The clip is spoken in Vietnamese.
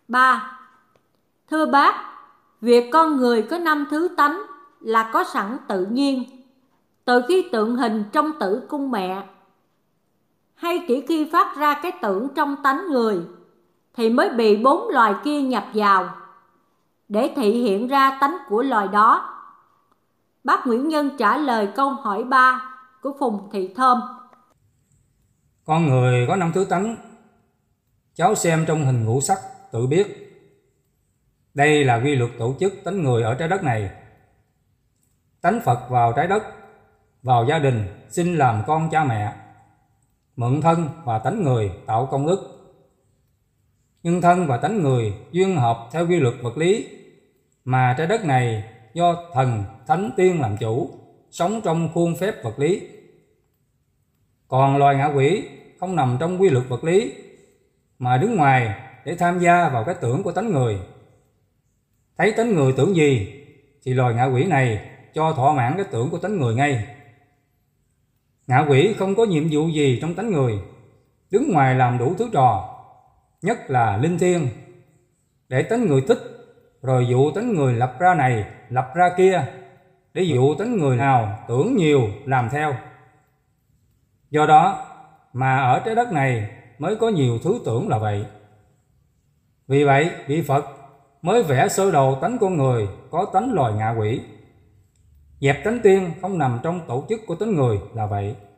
3. Thưa bác, việc con người có 5 thứ tánh là có sẵn tự nhiên, từ khi tượng hình trong tử cung mẹ, hay chỉ khi phát ra cái tưởng trong tánh người thì mới bị 4 loài kia nhập vào để thị hiện ra tánh của loài đó? Bác Nguyễn Nhân trả lời câu hỏi 3 của Phùng Thị Thơm. Con người có 5 thứ tánh, cháu xem trong hình ngũ sắc tự biết. Đây là quy luật tổ chức tánh người ở trái đất này. Tánh Phật vào trái đất, vào gia đình, xin làm con cha mẹ, mượn thân và tánh người tạo công đức. Nhưng thân và tánh người duyên hợp theo quy luật vật lý, mà trái đất này do thần, thánh, tiên làm chủ, sống trong khuôn phép vật lý. Còn loài ngạ quỷ không nằm trong quy luật vật lý, mà đứng ngoài để tham gia vào cái tưởng của tánh người. Thấy tánh người tưởng gì thì loài ngạ quỷ này cho thỏa mãn cái tưởng của tánh người ngay. Ngạ quỷ không có nhiệm vụ gì trong tánh người, đứng ngoài làm đủ thứ trò, nhất là linh thiêng, để tánh người thích, rồi dụ tánh người lập ra này, lập ra kia, để dụ tánh người nào tưởng nhiều làm theo. Do đó mà ở trái đất này mới có nhiều thứ tưởng là vậy. Vì vậy vị Phật mới vẽ sơ đồ tánh con người có tánh loài ngạ quỷ, dẹp tánh tiên không nằm trong tổ chức của tánh người là vậy.